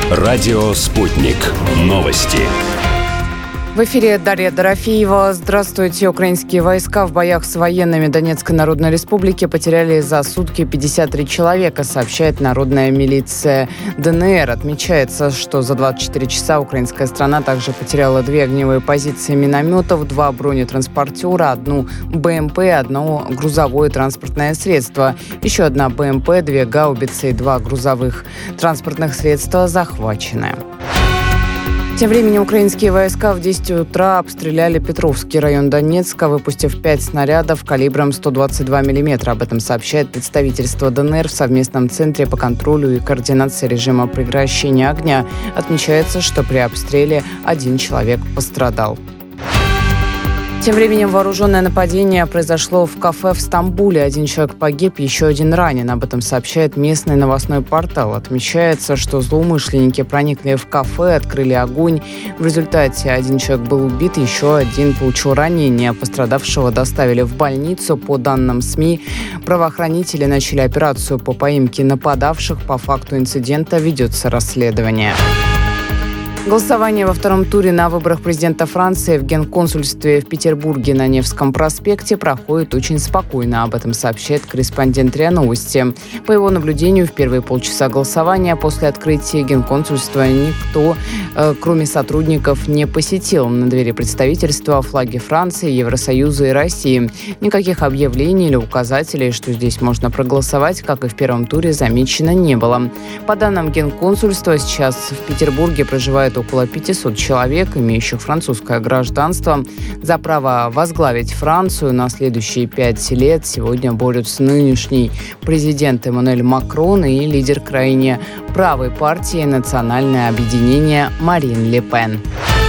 Радио «Спутник». Новости. В эфире Дарья Дорофеева. Здравствуйте. Украинские войска в боях с военными Донецкой Народной Республики потеряли за сутки 53 человека, сообщает народная милиция ДНР. Отмечается, что за 24 часа украинская страна также потеряла 2 огневые позиции минометов, 2 бронетранспортера, 1 БМП, 1 грузовое транспортное средство. Еще 1 БМП, 2 гаубицы и 2 грузовых транспортных средства захвачены. Тем временем украинские войска в 10 утра обстреляли Петровский район Донецка, выпустив 5 снарядов калибром 122 мм. Об этом сообщает представительство ДНР в совместном центре по контролю и координации режима прекращения огня. Отмечается, что при обстреле 1 человек пострадал. Тем временем вооруженное нападение произошло в кафе в Стамбуле. 1 человек погиб, еще 1 ранен. Об этом сообщает местный новостной портал. Отмечается, что злоумышленники проникли в кафе, открыли огонь. В результате 1 человек был убит, еще 1 получил ранение. Пострадавшего доставили в больницу. По данным СМИ, правоохранители начали операцию по поимке нападавших. По факту инцидента ведется расследование. Голосование во втором туре на выборах президента Франции в Генконсульстве в Петербурге на Невском проспекте проходит очень спокойно. Об этом сообщает корреспондент РИА Новости. По его наблюдению, в первые полчаса голосования после открытия Генконсульства никто, кроме сотрудников, не посетил. На двери представительства флаги Франции, Евросоюза и России. Никаких объявлений или указателей, что здесь можно проголосовать, как и в первом туре, замечено не было. По данным Генконсульства, сейчас в Петербурге проживает около 500 человек, имеющих французское гражданство. За право возглавить Францию на следующие 5 лет сегодня борются нынешний президент Эммануэль Макрон и лидер крайне правой партии «Национальное объединение» Марин Ле Пен.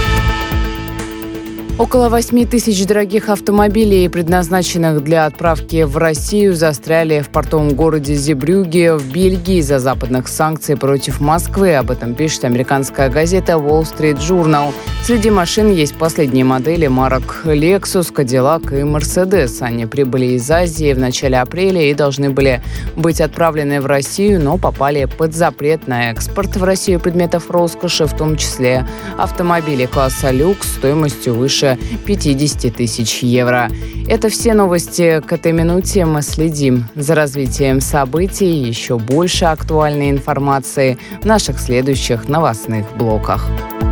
Около 8 тысяч дорогих автомобилей, предназначенных для отправки в Россию, застряли в портовом городе Зебрюге в Бельгии из-за западных санкций против Москвы. Об этом пишет американская газета Wall Street Journal. Среди машин есть последние модели марок Lexus, Cadillac и Mercedes. Они прибыли из Азии в начале апреля и должны были быть отправлены в Россию, но попали под запрет на экспорт в Россию предметов роскоши, в том числе автомобилей класса люкс стоимостью выше 50 тысяч евро. Это все новости к этой минуте. Мы следим за развитием событий. Еще больше актуальной информации в наших следующих новостных блоках.